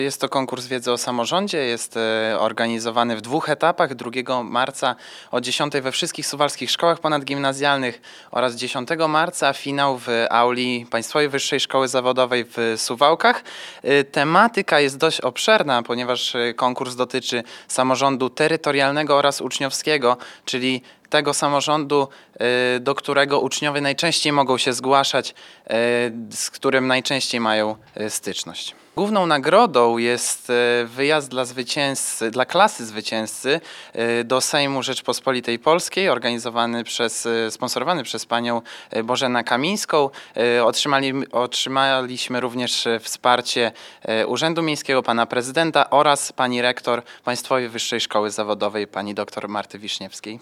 Jest to konkurs wiedzy o samorządzie, jest organizowany w 2 etapach, 2 marca o 10 we wszystkich suwalskich szkołach ponadgimnazjalnych oraz 10 marca finał w auli Państwowej Wyższej Szkoły Zawodowej w Suwałkach. Tematyka jest dość obszerna, ponieważ konkurs dotyczy samorządu terytorialnego oraz uczniowskiego, czyli tego samorządu, do którego uczniowie najczęściej mogą się zgłaszać, z którym najczęściej mają styczność. Główną nagrodą jest wyjazd dla klasy zwycięzcy do Sejmu Rzeczpospolitej Polskiej, sponsorowany przez panią Bożenę Kamińską. Otrzymaliśmy również wsparcie Urzędu Miejskiego, pana prezydenta oraz pani rektor Państwowej Wyższej Szkoły Zawodowej, pani dr Marty Wiszniewskiej.